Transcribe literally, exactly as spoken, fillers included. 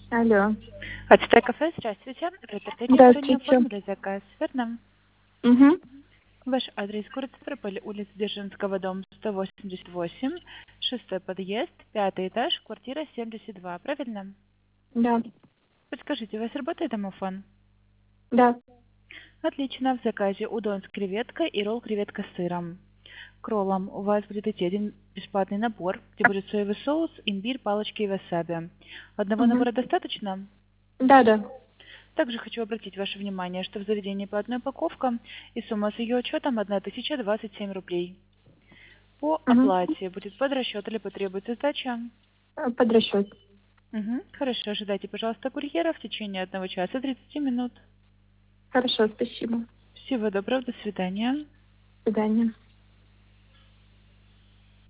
Алло. Ацетек кафе, здравствуйте. Подтвердите заранее Здравствуйте. оформили заказ, верно? Угу. Ваш адрес город Ставрополь, улица Дзержинского, дом сто восемьдесят восемь, шестой подъезд, пятый этаж, квартира семьдесят два, правильно? Да. Подскажите, у вас работает домофон? Да. Отлично, в заказе удон с креветкой и ролл креветка с сыром. К роллам у вас будет идти один бесплатный набор, где будет соевый соус, имбирь, палочки и васаби. Одного Угу. набора достаточно? Да, да. Также хочу обратить ваше внимание, что в заведении по одной упаковке и сумма с ее учетом тысяча двадцать семь рублей. По Угу. оплате будет под расчет или потребуется сдача? Под расчет. Угу. Хорошо, ожидайте, пожалуйста, курьера в течение одного часа тридцати минут. Хорошо, спасибо. Всего доброго, до свидания. До свидания.